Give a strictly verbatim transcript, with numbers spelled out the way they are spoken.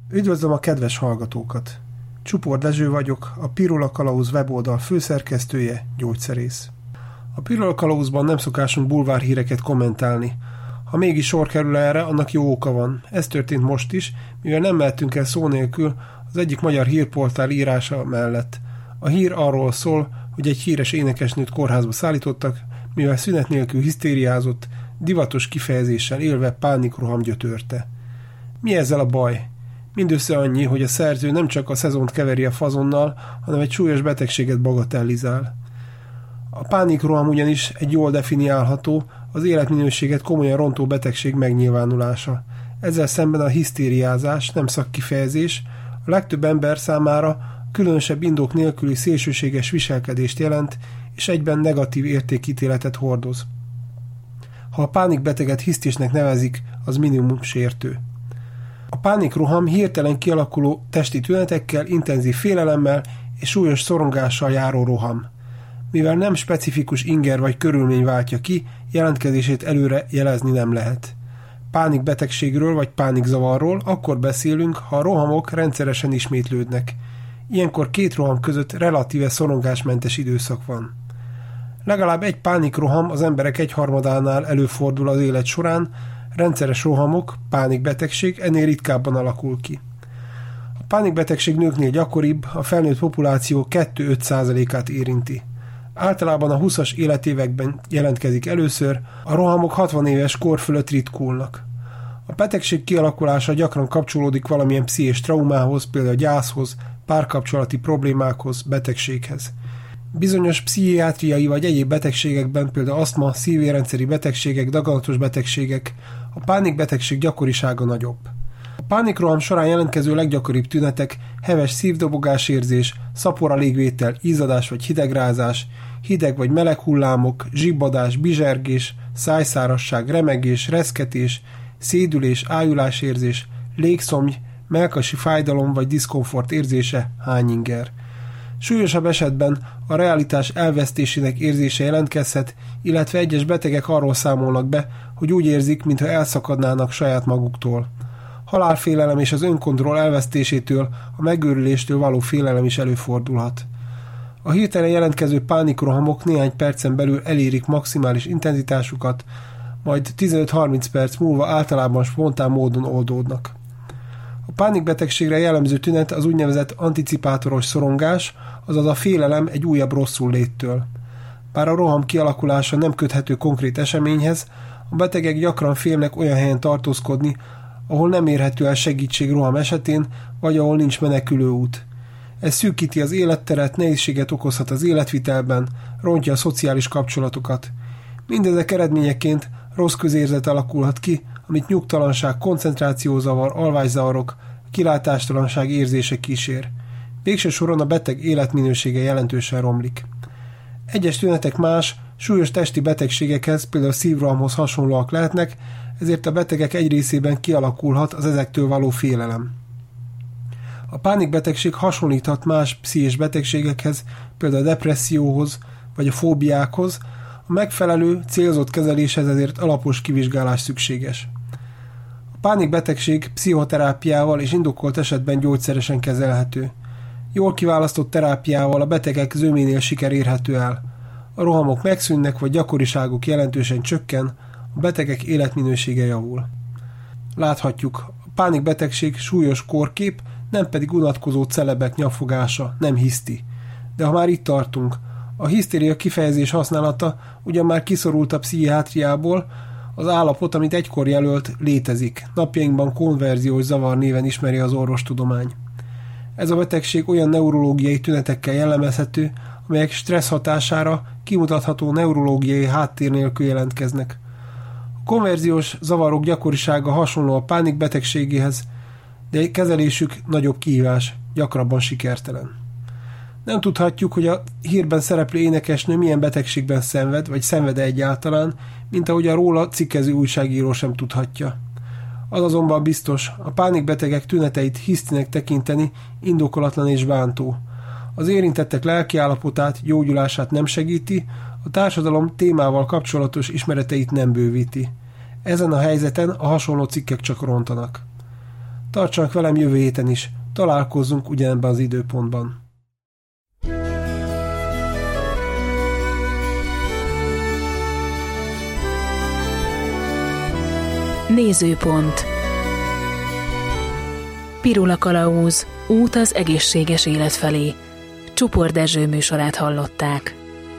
Üdvözlöm a kedves hallgatókat! Csupor Dezső vagyok, a Pirula Kalauz weboldal főszerkesztője, gyógyszerész. A Pirula Kalauzban nem szokásunk bulvárhíreket kommentálni. Ha mégis sor kerül erre, annak jó oka van. Ez történt most is, mivel nem mehetünk el szó nélkül az egyik magyar hírportál írása mellett. A hír arról szól, hogy egy híres énekesnőt kórházba szállítottak, mivel szünet nélkül hisztériázott, divatos kifejezéssel élve pánikroham gyötörte. Mi ezzel a baj? Mindössze annyi, hogy a szerző nem csak a szezont keveri a fazonnal, hanem egy súlyos betegséget bagatellizál. A pánikroham ugyanis egy jól definiálható, az életminőséget komolyan rontó betegség megnyilvánulása. Ezzel szemben a hisztériázás nem szakkifejezés, a legtöbb ember számára különösebb indok nélküli szélsőséges viselkedést jelent, és egyben negatív értékítéletet hordoz. Ha a pánikbeteget hisztisnek nevezik, az minimum sértő. A pánikroham hirtelen kialakuló testi tünetekkel, intenzív félelemmel és súlyos szorongással járó roham. Mivel nem specifikus inger vagy körülmény váltja ki, jelentkezését előre jelezni nem lehet. Pánikbetegségről vagy pánikzavarról akkor beszélünk, ha a rohamok rendszeresen ismétlődnek. Ilyenkor két roham között relatíve szorongásmentes időszak van. Legalább egy pánikroham az emberek egyharmadánál előfordul az élet során, rendszeres rohamok, pánikbetegség ennél ritkábban alakul ki. A pánikbetegség nőknél gyakoribb, a felnőtt populáció kettő-öt százalékát érinti. Általában a húszas életévekben jelentkezik először, a rohamok hatvan éves kor fölött ritkulnak. A betegség kialakulása gyakran kapcsolódik valamilyen pszichés traumához, például gyászhoz, párkapcsolati problémákhoz, betegséghez. Bizonyos pszichiátriai vagy egyéb betegségekben, például asztma, szívérendszeri betegségek, daganatos betegségek, a pánikbetegség gyakorisága nagyobb. A pánikroham során jelentkező leggyakoribb tünetek heves szívdobogásérzés, szapor a légvétel, izzadás vagy hidegrázás, hideg vagy meleg hullámok, zsibbadás, bizsergés, szájszárasság, remegés, reszketés, szédülés, ájulásérzés, légszomj, mellkasi fájdalom vagy diszkomfort érzése, hányinger. Súlyosabb esetben a realitás elvesztésének érzése jelentkezhet, illetve egyes betegek arról számolnak be, hogy úgy érzik, mintha elszakadnának saját maguktól. Halálfélelem és az önkontroll elvesztésétől, a megőrüléstől való félelem is előfordulhat. A hirtelen jelentkező pánikrohamok néhány percen belül elérik maximális intenzitásukat, majd tizenöt-harminc perc múlva általában spontán módon oldódnak. A pánikbetegségre jellemző tünet az úgynevezett anticipátoros szorongás, azaz a félelem egy újabb rosszul léttől. Bár a roham kialakulása nem köthető konkrét eseményhez, a betegek gyakran félnek olyan helyen tartózkodni, ahol nem érhető el segítség roham esetén, vagy ahol nincs menekülő út. Ez szűkíti az életteret, nehézséget okozhat az életvitelben, rontja a szociális kapcsolatokat. Mindezek eredményeként rossz közérzet alakulhat ki, amit nyugtalanság, koncentrációzavar, alvászavarok, kilátástalanság érzése kísér. Végső soron a beteg életminősége jelentősen romlik. Egyes tünetek más, súlyos testi betegségekhez, például szívrohamhoz hasonlóak lehetnek, ezért a betegek egy részében kialakulhat az ezektől való félelem. A pánikbetegség hasonlíthat más pszichés betegségekhez, például a depresszióhoz vagy a fóbiákhoz, a megfelelő, célzott kezeléshez ezért alapos kivizsgálás szükséges. A pánikbetegség pszichoterápiával és indokolt esetben gyógyszeresen kezelhető. Jól kiválasztott terápiával a betegek zöménél siker érhető el. A rohamok megszűnnek, vagy gyakoriságuk jelentősen csökken, a betegek életminősége javul. Láthatjuk, a pánikbetegség súlyos kórkép, nem pedig unatkozó celebek nyafogása, nem hiszti. De ha már itt tartunk, a hisztéria kifejezés használata ugyan már kiszorult a pszichiátriából, az állapot, amit egykor jelölt, létezik. Napjainkban konverziós zavar néven ismeri az orvostudomány. Ez a betegség olyan neurológiai tünetekkel jellemezhető, amelyek stressz hatására kimutatható neurológiai háttér nélkül jelentkeznek. A konverziós zavarok gyakorisága hasonló a pánikbetegségéhez, de kezelésük nagyobb kihívás, gyakrabban sikertelen. Nem tudhatjuk, hogy a hírben szereplő énekesnő milyen betegségben szenved, vagy szenved egyáltalán, mint ahogy a róla cikkező újságíró sem tudhatja. Az azonban biztos, a pánikbetegek tüneteit hisztinek tekinteni indokolatlan és bántó. Az érintettek lelkiállapotát, gyógyulását nem segíti, a társadalom témával kapcsolatos ismereteit nem bővíti. Ezen a helyzeten a hasonló cikkek csak rontanak. Tartsanak velem jövő héten is. Találkozzunk ugyanebben az időpontban. Nézőpont. Pirula Kalauz, út az egészséges élet felé. Csupor Dezső műsorát hallották.